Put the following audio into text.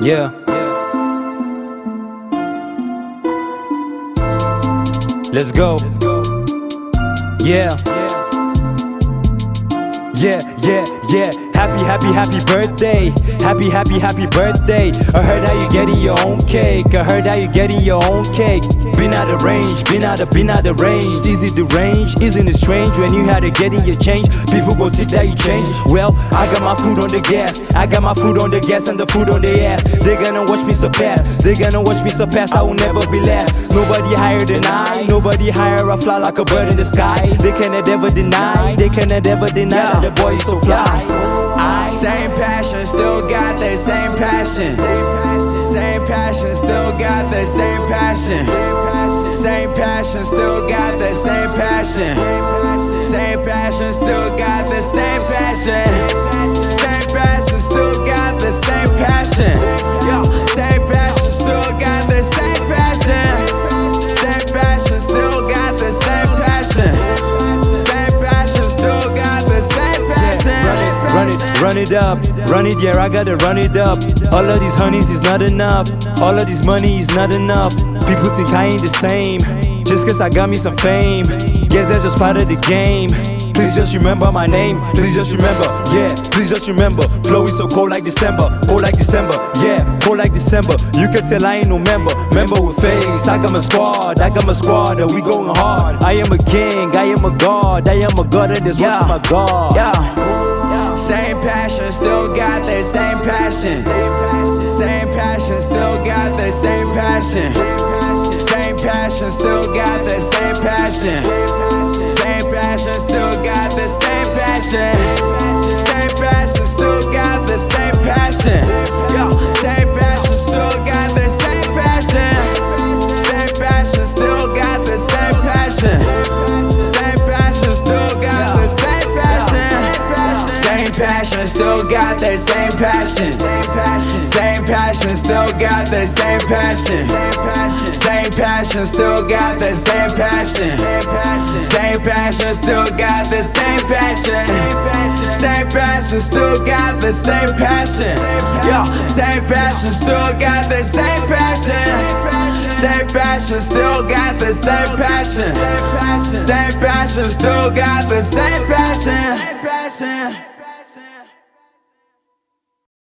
Yeah. Let's go. Yeah. Yeah, yeah, yeah. Happy, happy, happy birthday. Happy, happy, happy birthday. I heard how you getting your own cake. I heard how you getting your own cake. Been out of range, been out of range. Is it the range? Isn't it strange when you had to get in your change? People go tip that you change. Well, I got my foot on the gas. I got my foot on the gas and the food on their ass. They gonna watch me surpass. They gonna watch me surpass. I will never be last. Nobody higher than I. Nobody higher. I fly like a bird in the sky. They cannot ever deny. They cannot ever deny that the boy is so fly. Same passion, still got that same passion. Same passion, still got that same passion. Same passion, still got that same passion. Same passion, still got the same passion. Same passion, still got the same passion. Yo, same passion, still got the same passion. Same passion, still got the same passion. Same passion, still got the same passion. Run it up, run it, yeah, I gotta run it up. All of these honeys is not enough. All of this money is not enough. People think I ain't the same, just cause I got me some fame. Guess that's just part of the game. Please just remember my name, please just remember, yeah, please just remember. Flow is so cold like December, yeah, cold like December. You can tell I ain't no member with face. I got my squad, and we going hard. I am a king, I am a god, and there's one to my God. Same passion, still got that same passion. Same passion, still got that same passion. Same passion, still got that same passion. Same passion, still got the same passion. Same passion, still got the same passion. Yo, same passion, still got the same passion. Same passion, still got the same passion. Same passion, still got the same passion. Same passion, still got that same passion. Same passion, still got that same passion. Same passion, still got that same passion. Same passion, still got the same passion. Same passion, still got the same passion. Yo, same passion, still got the same passion. Same passion, still got the same passion. Same passion, still got the same passion.